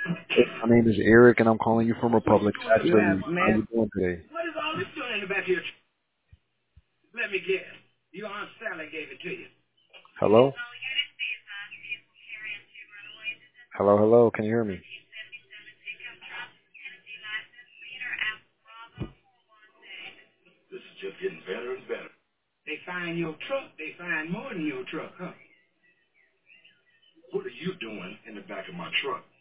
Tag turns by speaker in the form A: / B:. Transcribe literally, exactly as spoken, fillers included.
A: Hey, my name is Eric, and I'm calling you from
B: What are you
A: Republic
B: doing
A: Tax
B: in the
C: You
B: back?
C: have
A: Relief. How
C: mail?
A: you doing today?
B: What is all this doing in the back of your truck? Let me guess. Your Aunt Sally gave it to you.
A: Hello? Hello, hello. Can you hear me?
B: This is just getting better and better. They find your truck. They find more than your truck, huh? What are you doing in the back of my truck?